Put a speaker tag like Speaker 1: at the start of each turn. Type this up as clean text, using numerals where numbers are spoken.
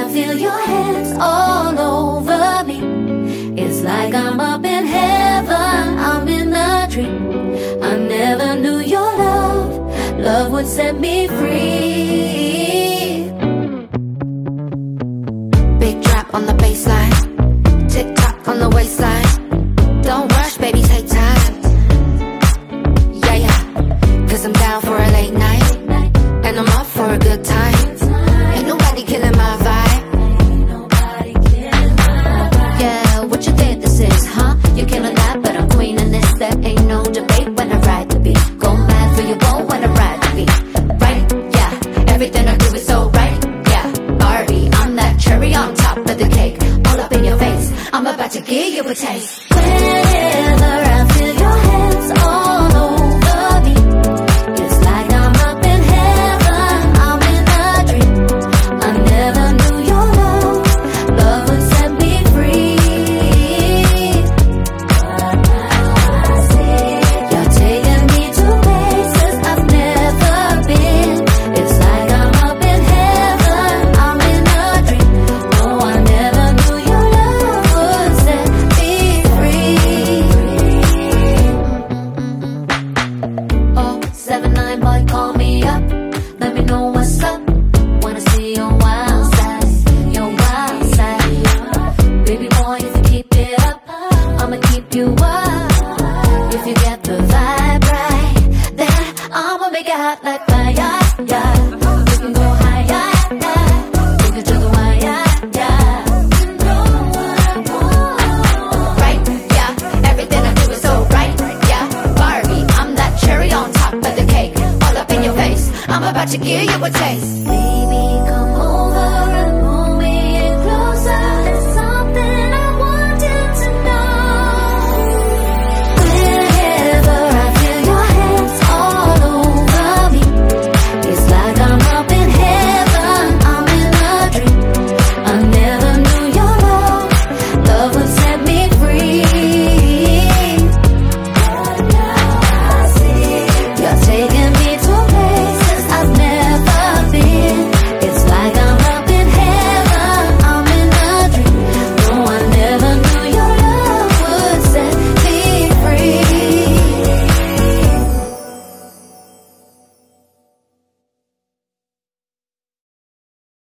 Speaker 1: I feel your hands all over me. It's like I'm up in heaven, I'm in a dream. I never knew your love would set me free.
Speaker 2: Big drop on the baseline, tick tock on the waistline. Don't rush, baby, take time. Yeah, yeah, 'cause I'm down for a late night, and I'm up for a good time. Ain't nobody killing my vibe.
Speaker 1: Yeah, what you think this is, huh? You're killing that, but I'm queen in this. There ain't no debate when I ride the beat. Go mad for your bow when I ride the beat. Right, yeah, everything I do is so right. Yeah, Barbie, I'm that cherry on top of the cake. All up in your face, I'm about to give you a taste. Whenever I feel your hands all over me, it's like I'm up in heaven, I'm in a dream. I never knew your love would set me free. But now I see you're taking me to places I've never been. It's like I'm up in heaven, I'm in a dream. No, I never knew your love would set me free. Oh, 7-9 boy, call me up. Let me know what's up. Wanna see your wild side, your wild side. Baby boy, if you keep it up, I'ma keep you up. If you get the vibe right, then I'ma make it hot like fire. Yeah, we can go higher. Yeah, take it to the wire. Yeah, you know what I want.
Speaker 2: Right, yeah, everything I do is so right. Yeah, Barbie, I'm that cherry on top of the cake. All up in your face, I'm about to give you a taste.